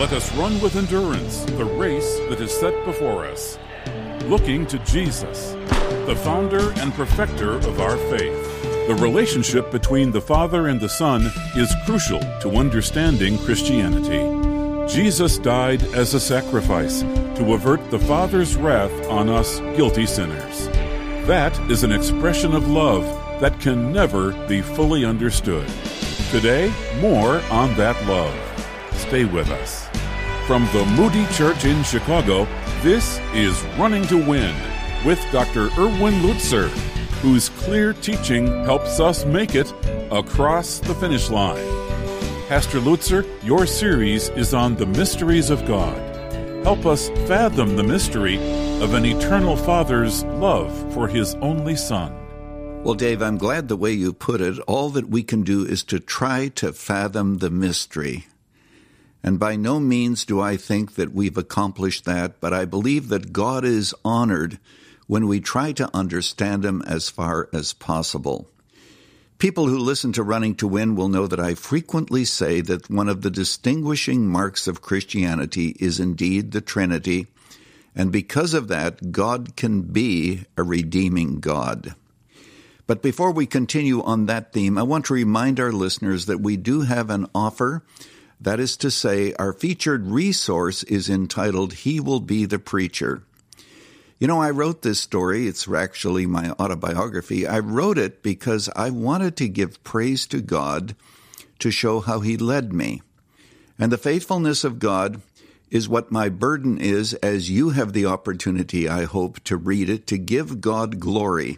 Let us run with endurance the race that is set before us, looking to Jesus, the founder and perfecter of our faith. The relationship between the Father and the Son is crucial to understanding Christianity. Jesus died as a sacrifice to avert the Father's wrath on us guilty sinners. That is an expression of love that can never be fully understood. Today, more on that love. Stay with us. From the Moody Church in Chicago, this is Running to Win with Dr. Erwin Lutzer, whose clear teaching helps us make it across the finish line. Pastor Lutzer, your series is on the mysteries of God. Help us fathom the mystery of an eternal Father's love for His only Son. Well, Dave, I'm glad the way you put it. All that we can do is to try to fathom the mystery. And by no means do I think that we've accomplished that, but I believe that God is honored when we try to understand Him as far as possible. People who listen to Running to Win will know that I frequently say that one of the distinguishing marks of Christianity is indeed the Trinity, and because of that, God can be a redeeming God. But before we continue on that theme, I want to remind our listeners that we do have an offer. That is to say, our featured resource is entitled, He Will Be the Preacher. You know, I wrote this story. It's actually my autobiography. I wrote it because I wanted to give praise to God to show how He led me. And the faithfulness of God is what my burden is as you have the opportunity, I hope, to read it, to give God glory.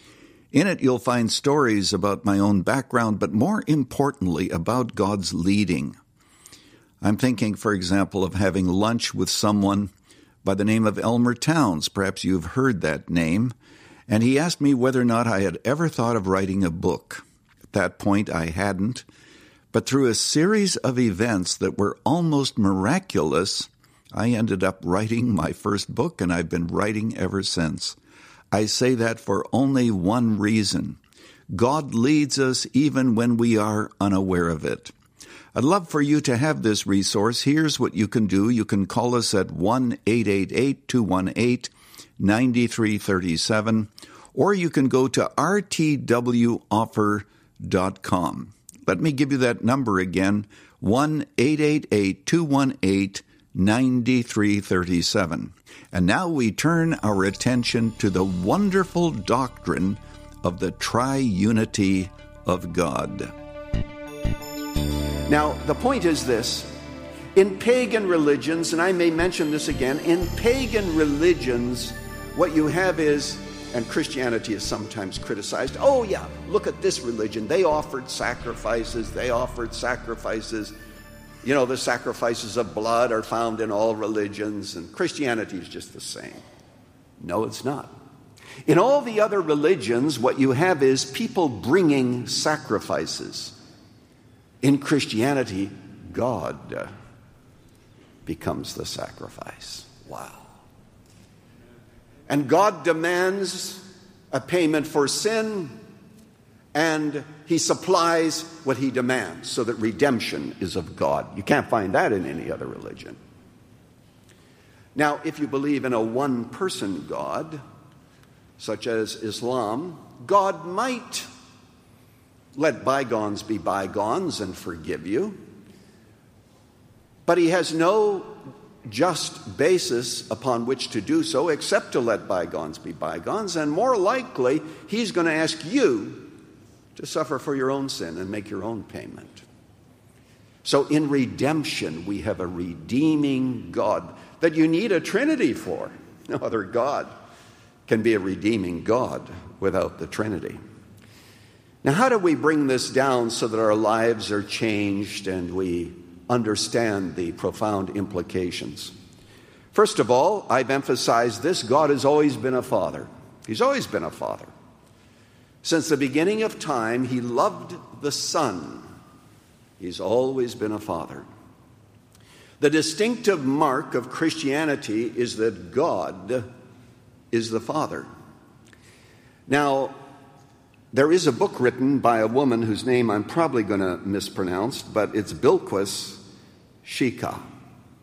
In it, you'll find stories about my own background, but more importantly, about God's leading. I'm thinking, for example, of having lunch with someone by the name of Elmer Towns. Perhaps you've heard that name. And he asked me whether or not I had ever thought of writing a book. At that point, I hadn't. But through a series of events that were almost miraculous, I ended up writing my first book, and I've been writing ever since. I say that for only one reason. God leads us even when we are unaware of it. I'd love for you to have this resource. Here's what you can do. You can call us at 1-888-218-9337, or you can go to rtwoffer.com. Let me give you that number again, 1-888-218-9337. And now we turn our attention to the wonderful doctrine of the triunity of God. Now, the point is this. In pagan religions, and I may mention this again, in pagan religions, what you have is, and Christianity is sometimes criticized, oh yeah, look at this religion. They offered sacrifices. You know, the sacrifices of blood are found in all religions, and Christianity is just the same. No, it's not. In all the other religions, what you have is people bringing sacrifices. In Christianity, God becomes the sacrifice. Wow. And God demands a payment for sin, and He supplies what He demands, so that redemption is of God. You can't find that in any other religion. Now, if you believe in a one-person God, such as Islam, God might let bygones be bygones and forgive you. But He has no just basis upon which to do so except to let bygones be bygones. And more likely, He's going to ask you to suffer for your own sin and make your own payment. So in redemption, we have a redeeming God that you need a Trinity for. No other God can be a redeeming God without the Trinity. Now, how do we bring this down so that our lives are changed and we understand the profound implications? First of all, I've emphasized this. God has always been a father. He's always been a father. Since the beginning of time, He loved the Son. He's always been a father. The distinctive mark of Christianity is that God is the Father. Now, there is a book written by a woman whose name I'm probably going to mispronounce, but it's Bilquis Shika.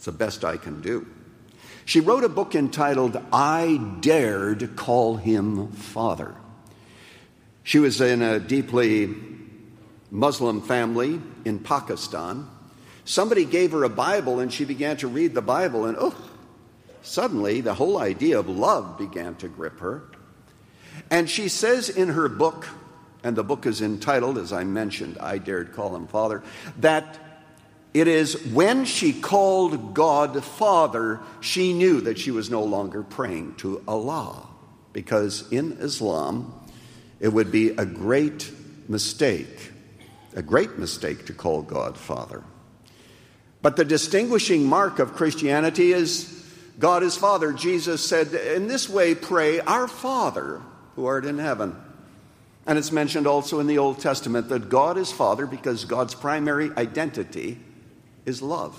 It's the best I can do. She wrote a book entitled, I Dared Call Him Father. She was in a deeply Muslim family in Pakistan. Somebody gave her a Bible and she began to read the Bible, and suddenly the whole idea of love began to grip her. And she says in her book, and the book is entitled, as I mentioned, I Dared Call Him Father, that it is when she called God Father, she knew that she was no longer praying to Allah. Because in Islam, it would be a great mistake to call God Father. But the distinguishing mark of Christianity is God is Father. Jesus said, in this way pray, our Father who art in heaven. And it's mentioned also in the Old Testament that God is Father because God's primary identity is love.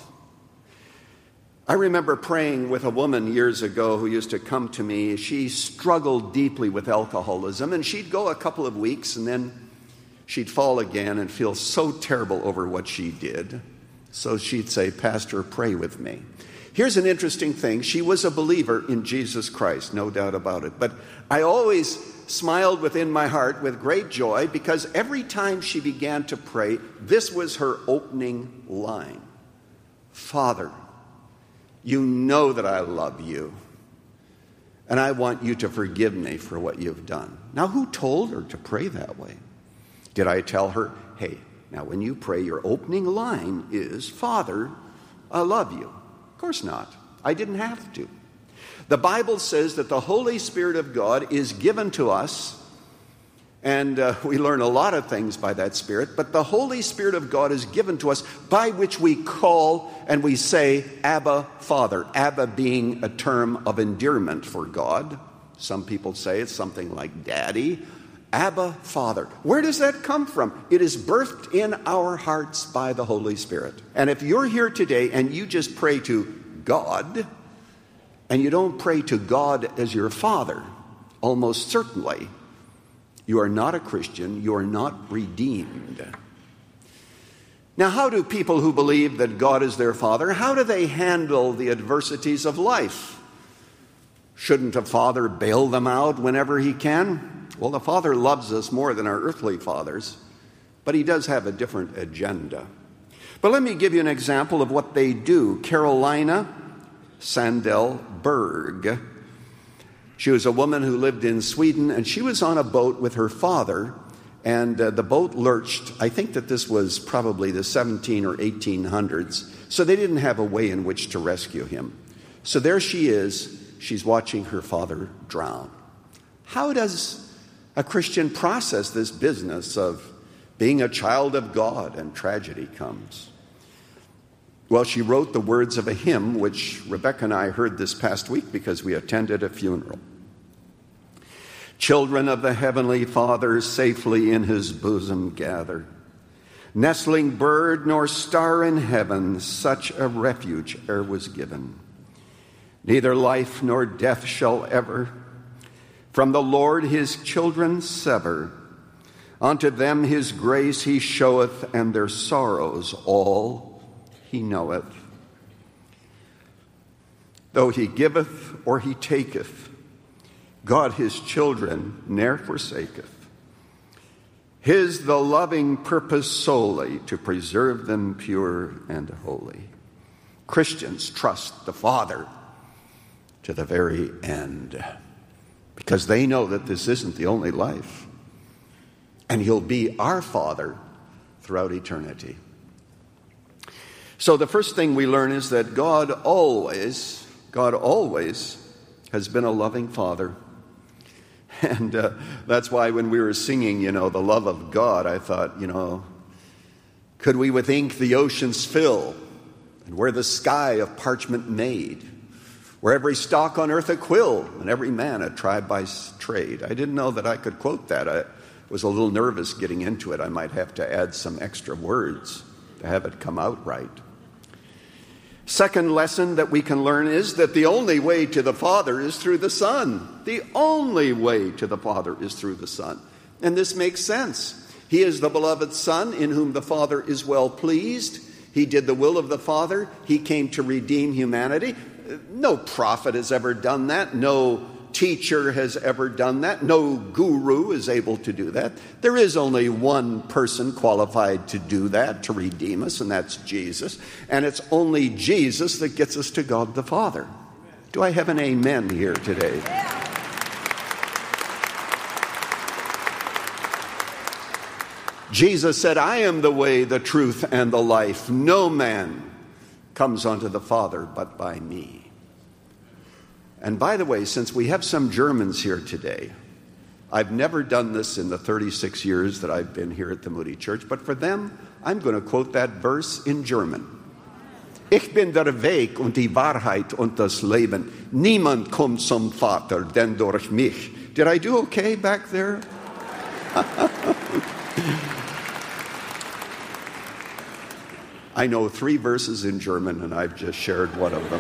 I remember praying with a woman years ago who used to come to me. She struggled deeply with alcoholism, and she'd go a couple of weeks and then she'd fall again and feel so terrible over what she did. So she'd say, Pastor, pray with me. Here's an interesting thing. She was a believer in Jesus Christ, no doubt about it. But I always smiled within my heart with great joy because every time she began to pray, this was her opening line. Father, you know that I love you, and I want you to forgive me for what you've done. Now, who told her to pray that way? Did I tell her, hey, now when you pray, your opening line is, Father, I love you? Of course not. I didn't have to. The Bible says that the Holy Spirit of God is given to us, and we learn a lot of things by that Spirit, but the Holy Spirit of God is given to us by which we call and we say, Abba, Father. Abba being a term of endearment for God. Some people say it's something like Daddy. Abba, Father. Where does that come from? It is birthed in our hearts by the Holy Spirit. And if you're here today and you just pray to God, and you don't pray to God as your Father, almost certainly you are not a Christian, you are not redeemed. Now, how do people who believe that God is their Father, how do they handle the adversities of life? Shouldn't a father bail them out whenever he can? Well, the Father loves us more than our earthly fathers, but he does have a different agenda. But let me give you an example of what they do. Carolina Sandell Berg. She was a woman who lived in Sweden, and she was on a boat with her father, and the boat lurched. I think that this was probably the 17 or 1800s, so they didn't have a way in which to rescue him. So there she is. She's watching her father drown. How does a Christian process this business of being a child of God and tragedy comes? Well, she wrote the words of a hymn, which Rebecca and I heard this past week because we attended a funeral. Children of the Heavenly Father safely in his bosom gather. Nestling bird nor star in heaven, such a refuge e'er was given. Neither life nor death shall ever from the Lord his children sever. Unto them his grace he showeth, and their sorrows all he knoweth. Though he giveth or he taketh, God his children ne'er forsaketh. His the loving purpose solely to preserve them pure and holy. Christians trust the Father to the very end because they know that this isn't the only life. And he'll be our Father throughout eternity. So the first thing we learn is that God always has been a loving Father. And that's why when we were singing, the love of God, I thought, could we with ink the oceans fill, and where the sky of parchment made, where every stalk on earth a quill, and every man a tribe by trade. I didn't know that I could quote that. I was a little nervous getting into it. I might have to add some extra words to have it come out right. Second lesson that we can learn is that the only way to the Father is through the Son. The only way to the Father is through the Son. And this makes sense. He is the beloved Son in whom the Father is well pleased. He did the will of the Father. He came to redeem humanity. No prophet has ever done that. No teacher has ever done that. No guru is able to do that. There is only one person qualified to do that, to redeem us, and that's Jesus. And it's only Jesus that gets us to God the Father. Do I have an amen here today? Jesus said, I am the way, the truth, and the life. No man comes unto the Father but by me. And by the way, since we have some Germans here today, I've never done this in the 36 years that I've been here at the Moody Church, but for them, I'm going to quote that verse in German. Ich bin der Weg und die Wahrheit und das Leben. Niemand kommt zum Vater, denn durch mich. Did I do okay back there? I know 3 verses in German, and I've just shared one of them.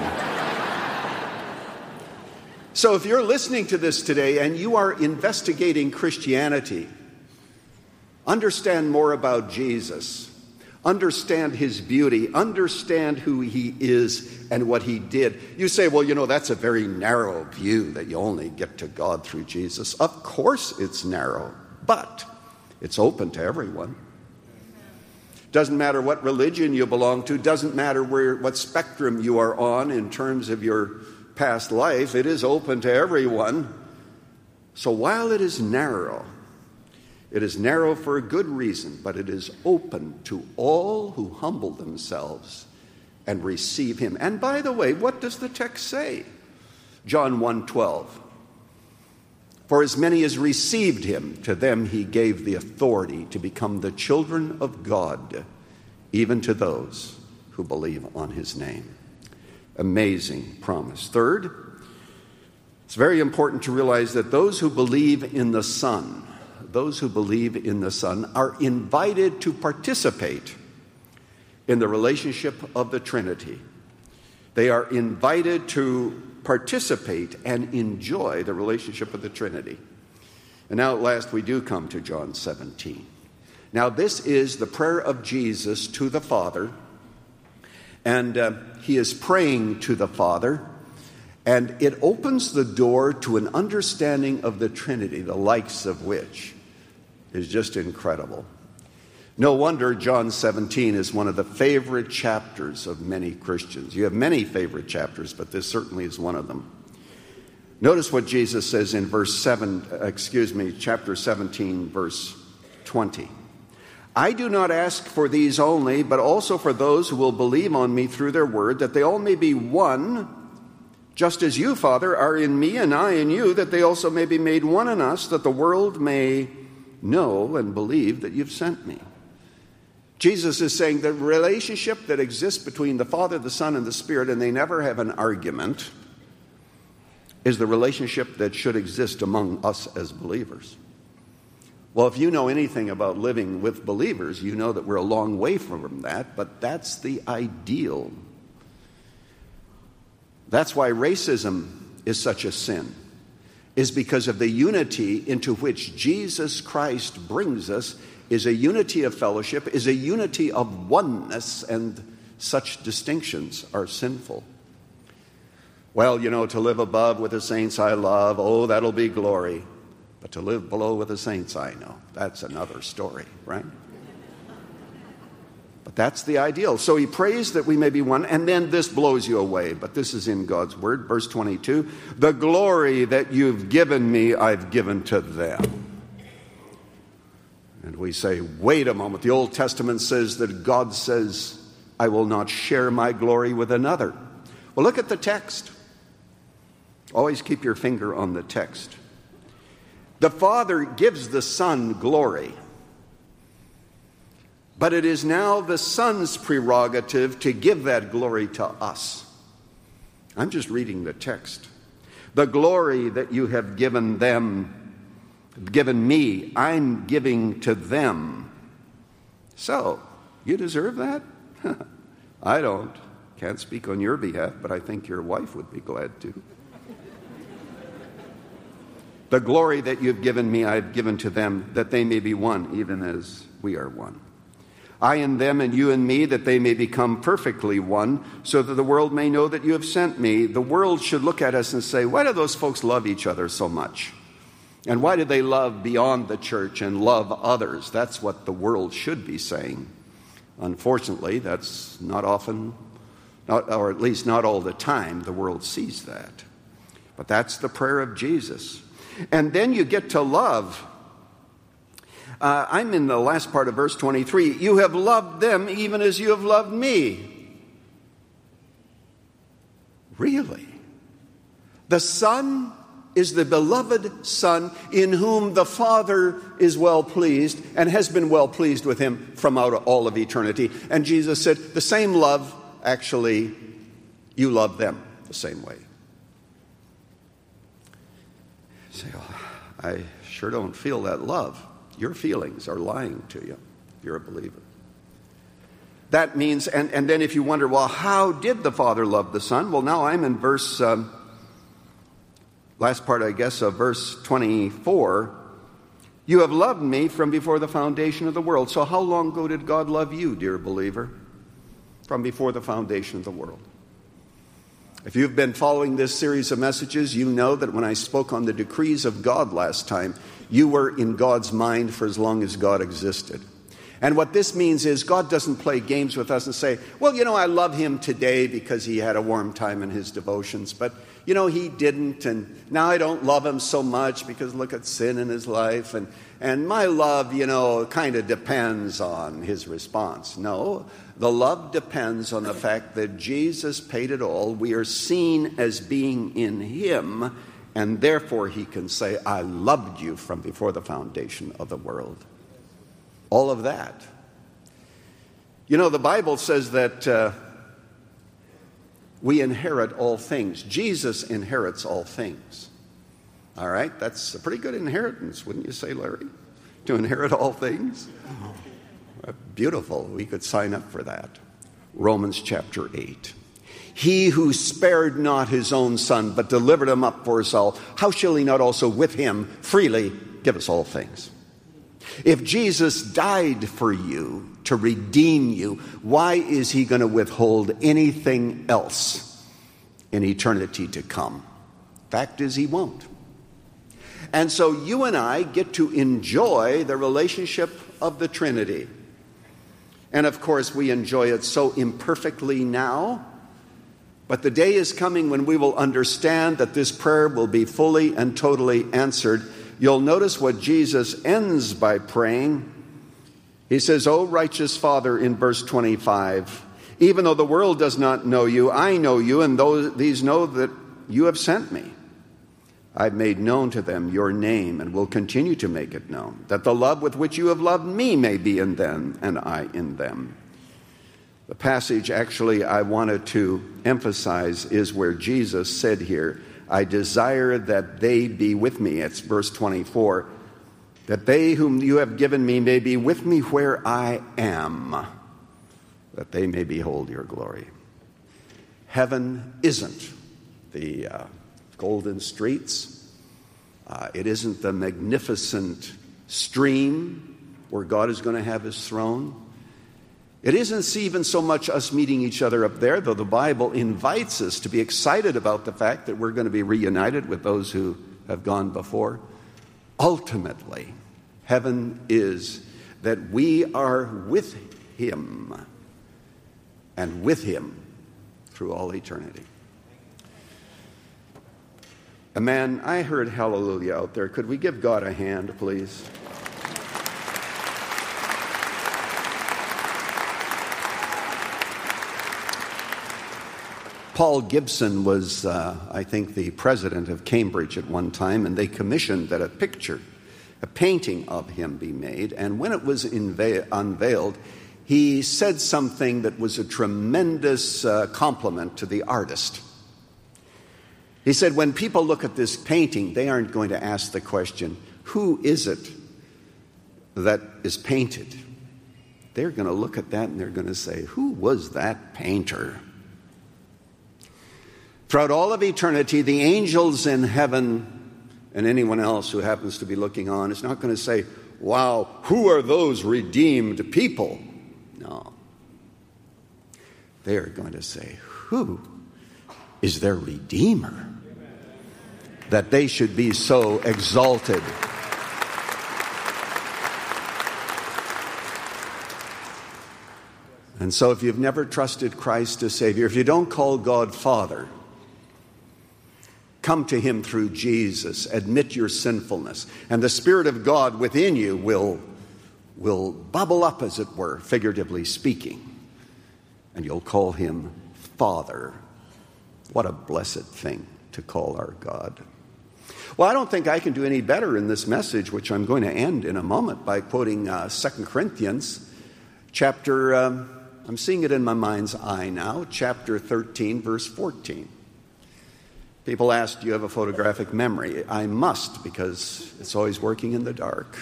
So if you're listening to this today and you are investigating Christianity, understand more about Jesus, understand his beauty, understand who he is and what he did. You say, well, that's a very narrow view that you only get to God through Jesus. Of course it's narrow, but it's open to everyone. Doesn't matter what religion you belong to, doesn't matter what spectrum you are on in terms of your past life, it is open to everyone. So while it is narrow for a good reason, but it is open to all who humble themselves and receive him. And by the way, what does the text say? John 1:12. For as many as received him, to them he gave the authority to become the children of God, even to those who believe on his name. Amazing promise. Third, it's very important to realize that those who believe in the Son are invited to participate in the relationship of the Trinity. They are invited to participate and enjoy the relationship of the Trinity. And now at last we do come to John 17. Now this is the prayer of Jesus to the Father, and he is praying to the Father, and it opens the door to an understanding of the Trinity, the likes of which is just incredible. No wonder John 17 is one of the favorite chapters of many Christians. You have many favorite chapters, but this certainly is one of them. Notice what Jesus says in chapter 17, verse 20. I do not ask for these only, but also for those who will believe on me through their word, that they all may be one, just as you, Father, are in me and I in you, that they also may be made one in us, that the world may know and believe that you've sent me. Jesus is saying the relationship that exists between the Father, the Son, and the Spirit, and they never have an argument, is the relationship that should exist among us as believers. Well, if you know anything about living with believers, you know that we're a long way from that, but that's the ideal. That's why racism is such a sin, is because of the unity into which Jesus Christ brings us, is a unity of fellowship, is a unity of oneness, and such distinctions are sinful. Well, to live above with the saints I love, oh, that'll be glory. But to live below with the saints I know, that's another story, right? But that's the ideal. So he prays that we may be one, and then this blows you away, but this is in God's word, verse 22. The glory that you've given me, I've given to them. And we say, wait a moment. The Old Testament says that God says, I will not share my glory with another. Well, look at the text. Always keep your finger on the text. The Father gives the Son glory, but it is now the Son's prerogative to give that glory to us. I'm just reading the text. The glory that you have given me, I'm giving to them. So, you deserve that? I don't. Can't speak on your behalf, but I think your wife would be glad to. The glory that you've given me, I've given to them, that they may be one, even as we are one. I in them and you in me, that they may become perfectly one, so that the world may know that you have sent me. The world should look at us and say, why do those folks love each other so much? And why do they love beyond the church and love others? That's what the world should be saying. Unfortunately, that's not often, or at least not all the time, the world sees that. But that's the prayer of Jesus. And then you get to love. I'm in the last part of verse 23. You have loved them even as you have loved me. Really? The Son is the beloved Son in whom the Father is well pleased and has been well pleased with him from out of all of eternity. And Jesus said, the same love, actually, you love them the same way. You say, oh, I sure don't feel that love. Your feelings are lying to you if you're a believer. That means, and then if you wonder, well, how did the Father love the Son? Well, now I'm in verse, last part, I guess, of verse 24. You have loved me from before the foundation of the world. So how long ago did God love you, dear believer? From before the foundation of the world. If you've been following this series of messages, you know that when I spoke on the decrees of God last time, you were in God's mind for as long as God existed. And what this means is God doesn't play games with us and say, well, I love him today because he had a warm time in his devotions, but, he didn't, and now I don't love him so much because look at sin in his life, and my love, kind of depends on his response. No, the love depends on the fact that Jesus paid it all. We are seen as being in him, and therefore he can say, I loved you from before the foundation of the world. All of that. The Bible says that we inherit all things. Jesus inherits all things. All right? That's a pretty good inheritance, wouldn't you say, Larry? To inherit all things? Beautiful. We could sign up for that. Romans chapter 8. He who spared not his own Son, but delivered him up for us all, how shall he not also with him freely give us all things? If Jesus died for you to redeem you, why is he going to withhold anything else in eternity to come? Fact is, he won't. And so you and I get to enjoy the relationship of the Trinity. And of course, we enjoy it so imperfectly now. But the day is coming when we will understand that this prayer will be fully and totally answered. You'll notice what Jesus ends by praying. He says, O righteous Father, in verse 25, even though the world does not know you, I know you, and these know that you have sent me. I've made known to them your name and will continue to make it known, that the love with which you have loved me may be in them and I in them. The passage actually I wanted to emphasize is where Jesus said here, I desire that they be with me. It's verse 24. That they whom you have given me may be with me where I am, that they may behold your glory. Heaven isn't the golden streets. It isn't the magnificent stream where God is going to have his throne. It isn't even so much us meeting each other up there, though the Bible invites us to be excited about the fact that we're going to be reunited with those who have gone before. Ultimately, heaven is that we are with him and with him through all eternity. Man, I heard hallelujah out there. Could we give God a hand, please? Paul Gibson was, I think, the president of Cambridge at one time, and they commissioned that a painting of him be made. And when it was unveiled, he said something that was a tremendous compliment to the artist. He said, when people look at this painting, they aren't going to ask the question, who is it that is painted? They're going to look at that and they're going to say, who was that painter? Throughout all of eternity, the angels in heaven and anyone else who happens to be looking on is not going to say, wow, who are those redeemed people? No. They are going to say, who is their Redeemer, that they should be so exalted? And so if you've never trusted Christ as Savior, if you don't call God Father, come to Him through Jesus, admit your sinfulness, and the Spirit of God within you will bubble up, as it were, figuratively speaking, and you'll call Him Father. What a blessed thing to call our God. Well, I don't think I can do any better in this message, which I'm going to end in a moment by quoting 2 Corinthians chapter, I'm seeing it in my mind's eye now, chapter 13, verse 14. People ask, do you have a photographic memory? I must, because it's always working in the dark.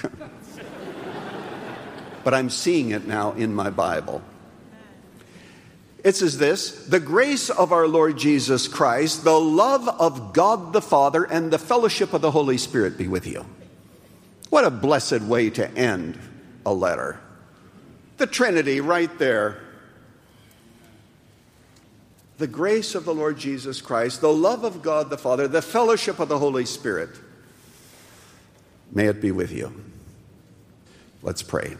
But I'm seeing it now in my Bible. It says this: the grace of our Lord Jesus Christ, the love of God the Father, and the fellowship of the Holy Spirit be with you. What a blessed way to end a letter. The Trinity right there. The grace of the Lord Jesus Christ, the love of God the Father, the fellowship of the Holy Spirit. May it be with you. Let's pray.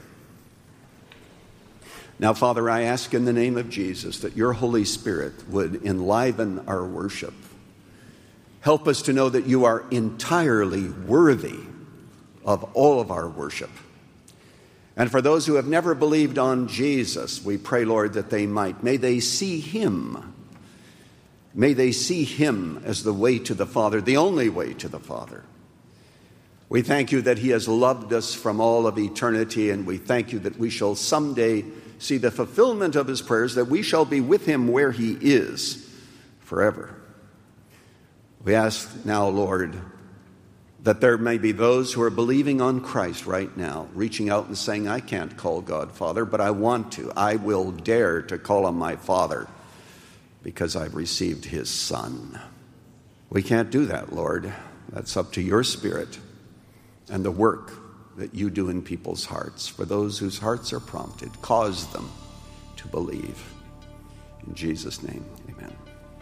Now, Father, I ask in the name of Jesus that your Holy Spirit would enliven our worship. Help us to know that you are entirely worthy of all of our worship. And for those who have never believed on Jesus, we pray, Lord, that they might. May they see him. May they see him as the way to the Father, the only way to the Father. We thank you that he has loved us from all of eternity, and we thank you that we shall someday see the fulfillment of his prayers, that we shall be with him where he is forever. We ask now, Lord, that there may be those who are believing on Christ right now, reaching out and saying, I can't call God Father, but I want to. I will dare to call him my Father because I've received his Son. We can't do that, Lord. That's up to your Spirit and the work that you do in people's hearts. For those whose hearts are prompted, cause them to believe. In Jesus' name, amen.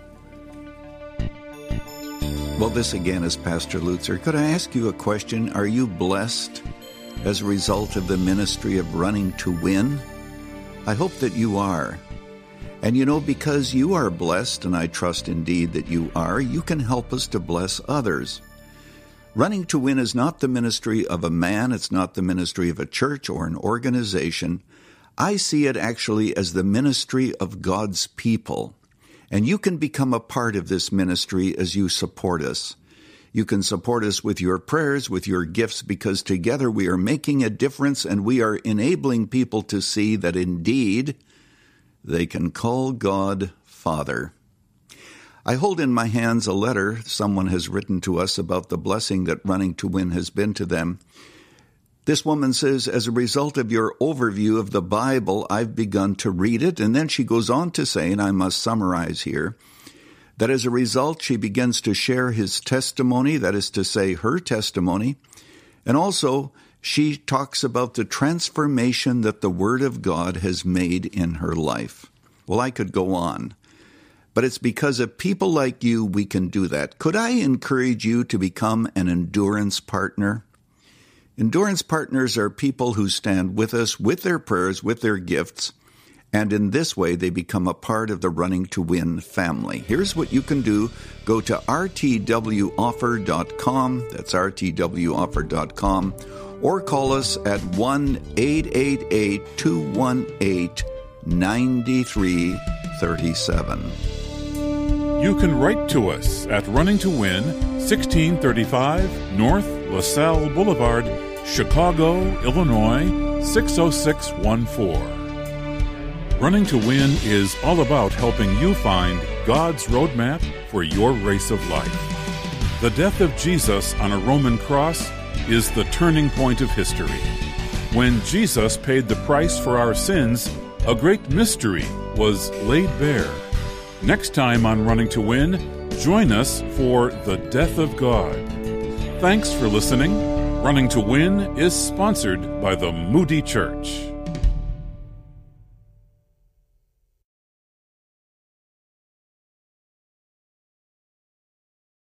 Well, this again is Pastor Lutzer. Could I ask you a question? Are you blessed as a result of the ministry of Running to Win? I hope that you are. And you know, because you are blessed, and I trust indeed that you are, you can help us to bless others. Running to Win is not the ministry of a man. It's not the ministry of a church or an organization. I see it actually as the ministry of God's people. And you can become a part of this ministry as you support us. You can support us with your prayers, with your gifts, because together we are making a difference and we are enabling people to see that indeed they can call God Father. I hold in my hands a letter someone has written to us about the blessing that Running to Win has been to them. This woman says, as a result of your overview of the Bible, I've begun to read it. And then she goes on to say, and I must summarize here, that as a result, she begins to share his testimony, that is to say, her testimony. And also, she talks about the transformation that the Word of God has made in her life. Well, I could go on. But it's because of people like you we can do that. Could I encourage you to become an endurance partner? Endurance partners are people who stand with us, with their prayers, with their gifts, and in this way they become a part of the Running to Win family. Here's what you can do. Go to rtwoffer.com, that's rtwoffer.com, or call us at 1-888-218-9337. You can write to us at Running to Win, 1635 North LaSalle Boulevard, Chicago, Illinois, 60614. Running to Win is all about helping you find God's roadmap for your race of life. The death of Jesus on a Roman cross is the turning point of history. When Jesus paid the price for our sins, a great mystery was laid bare. Next time on Running to Win, join us for the death of God. Thanks for listening. Running to Win is sponsored by the Moody Church.